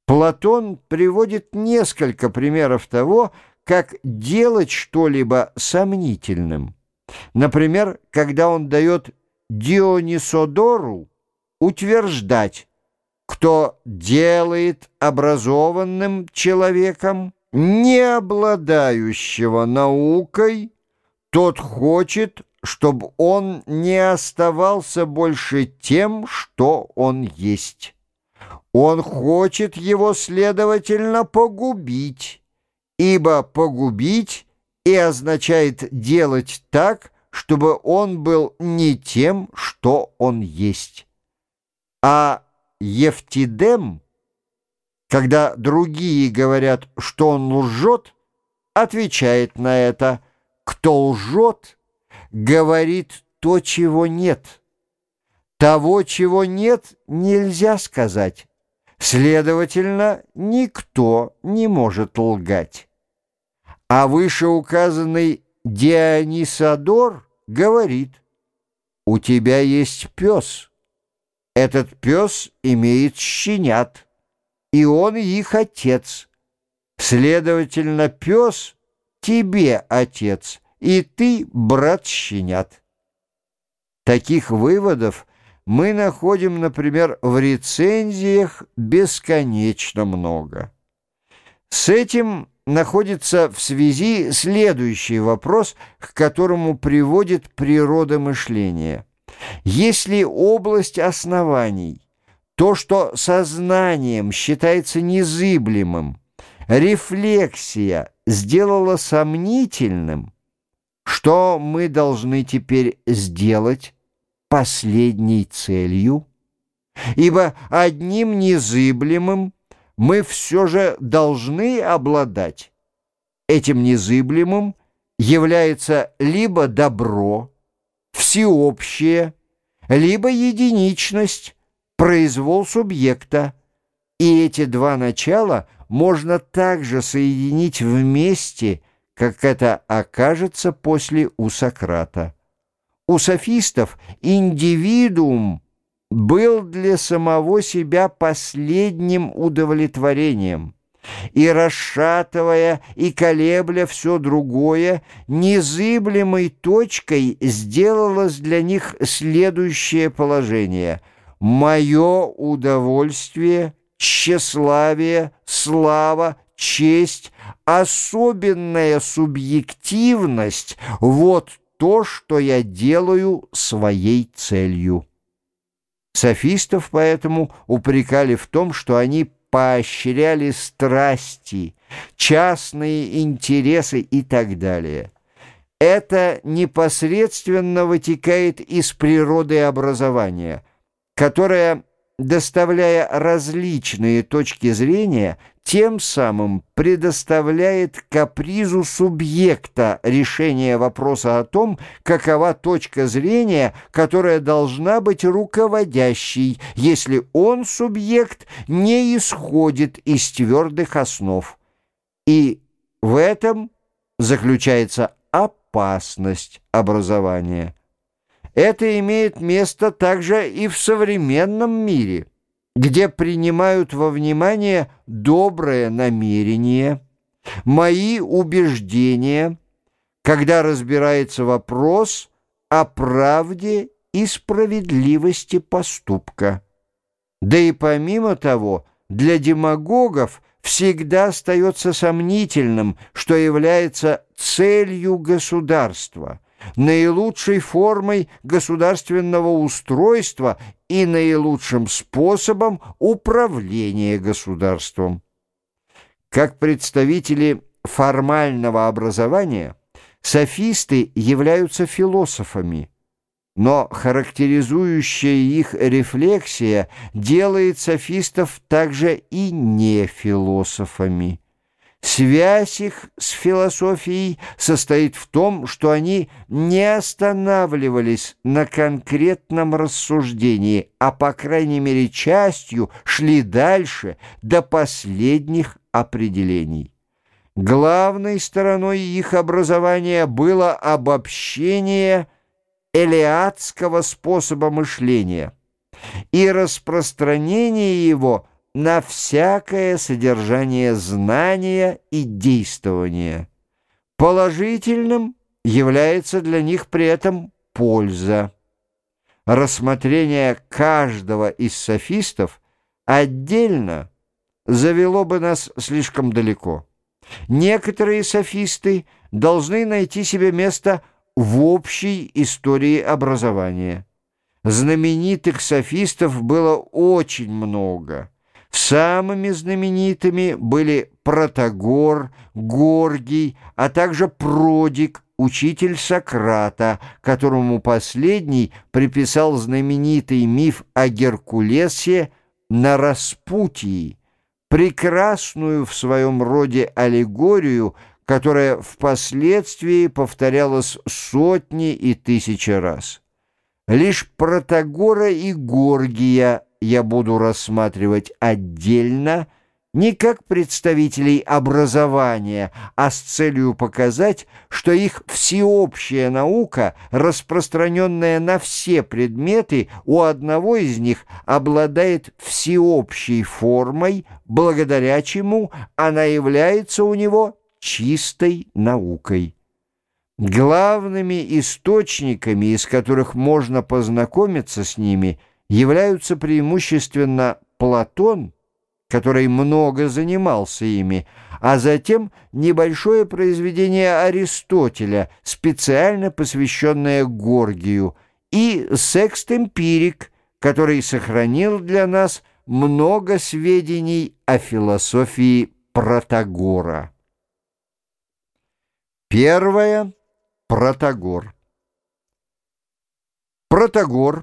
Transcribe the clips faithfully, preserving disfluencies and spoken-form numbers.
Платон приводит несколько примеров того, как делать что-либо сомнительным. Например, когда он дает Дионисодору утверждать, кто делает образованным человеком, не обладающего наукой, тот хочет, чтобы он не оставался больше тем, что он есть. Он хочет его, следовательно, погубить, ибо погубить и означает делать так, чтобы он был не тем, что он есть. А Евтидем, когда другие говорят, что он лжет, отвечает на это: кто лжет, говорит то, чего нет. Того, чего нет, нельзя сказать. Следовательно, никто не может лгать. А вышеуказанный Дионисодор говорит: у тебя есть пес. Этот пес имеет щенят, и он их отец. Следовательно, пес тебе отец, и ты брат щенят. Таких выводов мы находим, например, в рецензиях бесконечно много. С этим находится в связи следующий вопрос, к которому приводит природа мышления. Если область оснований, то, что сознанием считается незыблемым, рефлексия сделала сомнительным, что мы должны теперь сделать последней целью? Ибо одним незыблемым мы все же должны обладать. Этим незыблемым является либо добро, всеобщее, либо единичность, произвол субъекта. И эти два начала можно также соединить вместе, как это окажется после у Сократа. У софистов индивидуум был для самого себя последним удовлетворением, и, расшатывая и колебля все другое, незыблемой точкой сделалось для них следующее положение: «Мое удовольствие, тщеславие, слава, честь, особенная субъективность — вот то, что я делаю своей целью». Софистов поэтому упрекали в том, что они поощряли страсти, частные интересы и так далее. Это непосредственно вытекает из природы образования, которое, доставляя различные точки зрения, тем самым предоставляет капризу субъекта решение вопроса о том, какова точка зрения, которая должна быть руководящей, если он, субъект, не исходит из твердых основ. И в этом заключается опасность образования. Это имеет место также и в современном мире, где принимают во внимание доброе намерение, мои убеждения, когда разбирается вопрос о правде и справедливости поступка. Да и помимо того, для демагогов всегда остается сомнительным, что является целью государства, наилучшей формой государственного устройства и наилучшим способом управления государством. Как представители формального образования, софисты являются философами, но характеризующая их рефлексия делает софистов также и не философами. Связь их с философией состоит в том, что они не останавливались на конкретном рассуждении, а, по крайней мере, частью шли дальше до последних определений. Главной стороной их образования было обобщение элеатского способа мышления и распространение его на всякое содержание знания и действования. Положительным является для них при этом польза. Рассмотрение каждого из софистов отдельно завело бы нас слишком далеко. Некоторые софисты должны найти себе место в общей истории образования. Знаменитых софистов было очень много. Самыми знаменитыми были Протагор, Горгий, а также Продик, учитель Сократа, которому последний приписал знаменитый миф о Геркулесе на распутии, прекрасную в своем роде аллегорию, которая впоследствии повторялась сотни и тысячи раз. Лишь Протагора и Горгия я буду рассматривать отдельно, не как представителей образования, а с целью показать, что их всеобщая наука, распространенная на все предметы, у одного из них обладает всеобщей формой, благодаря чему она является у него чистой наукой. Главными источниками, из которых можно познакомиться с ними, являются преимущественно Платон, который много занимался ими, а затем небольшое произведение Аристотеля, специально посвященное Горгию, и Секст-Эмпирик, который сохранил для нас много сведений о философии Протагора. Первое. Протагор. Протагор,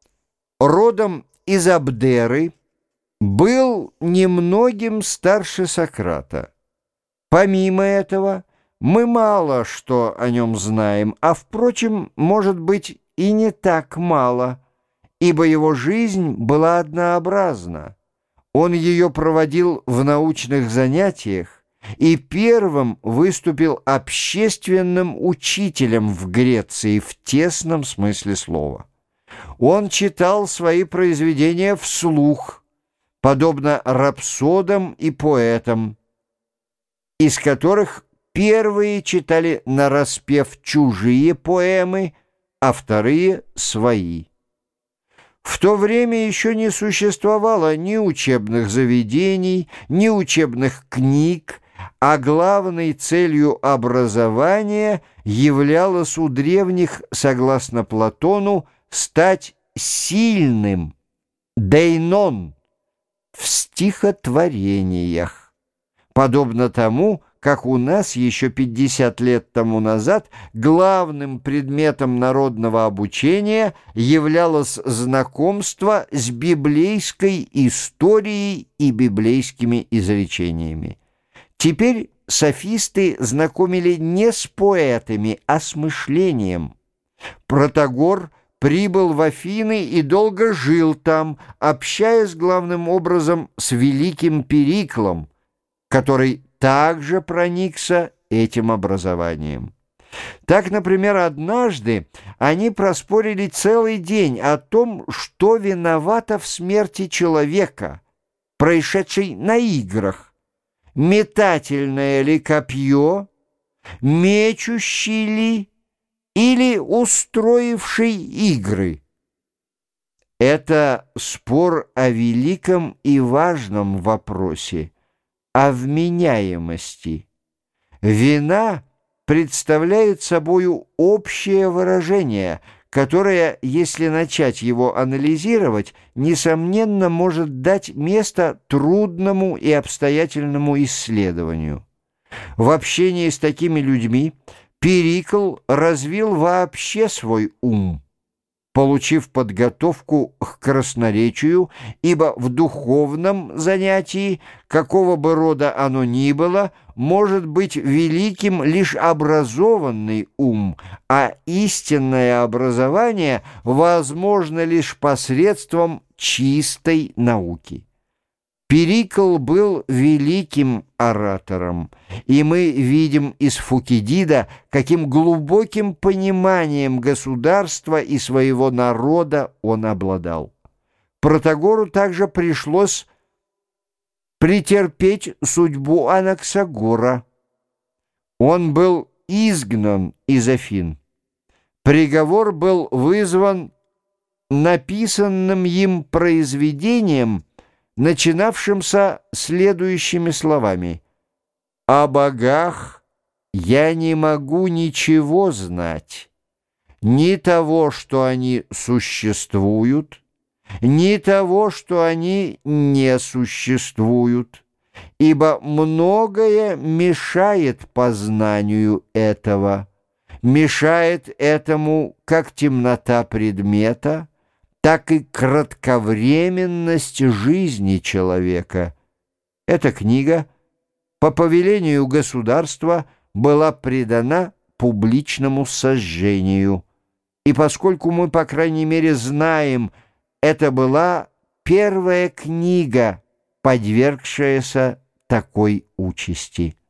родом из Абдеры, был немногим старше Сократа. Помимо этого, мы мало что о нем знаем, а, впрочем, может быть, и не так мало, ибо его жизнь была однообразна. Он ее проводил в научных занятиях и первым выступил общественным учителем в Греции в тесном смысле слова. Он читал свои произведения вслух, подобно рапсодам и поэтам, из которых первые читали нараспев чужие поэмы, а вторые — свои. В то время еще не существовало ни учебных заведений, ни учебных книг, а главной целью образования являлось у древних, согласно Платону, стать сильным, дейнон, в стихотворениях, подобно тому, как у нас еще пятьдесят лет тому назад главным предметом народного обучения являлось знакомство с библейской историей и библейскими изречениями. Теперь софисты знакомили не с поэтами, а с мышлением. Протагор прибыл в Афины и долго жил там, общаясь главным образом с великим Периклом, который также проникся этим образованием. Так, например, однажды они проспорили целый день о том, что виновато в смерти человека, происшедшей на играх: метательное ли копье, мечущий ли или устроивший игры. Это спор о великом и важном вопросе, о вменяемости. Вина представляет собою общее выражение, которое, если начать его анализировать, несомненно может дать место трудному и обстоятельному исследованию. В общении с такими людьми Перикл развил вообще свой ум, получив подготовку к красноречию, ибо в духовном занятии, какого бы рода оно ни было, может быть великим лишь образованный ум, а истинное образование возможно лишь посредством чистой науки. Перикл был великим оратором, и мы видим из Фукидида, каким глубоким пониманием государства и своего народа он обладал. Протагору также пришлось претерпеть судьбу Анаксагора. Он был изгнан из Афин. Приговор был вызван написанным им произведением, начинавшимся следующими словами: «О богах я не могу ничего знать, ни того, что они существуют, ни того, что они не существуют, ибо многое мешает познанию этого, мешает этому как темнота предмета, так и кратковременность жизни человека». Эта книга по повелению государства была предана публичному сожжению. И поскольку мы, по крайней мере, знаем, это была первая книга, подвергшаяся такой участи.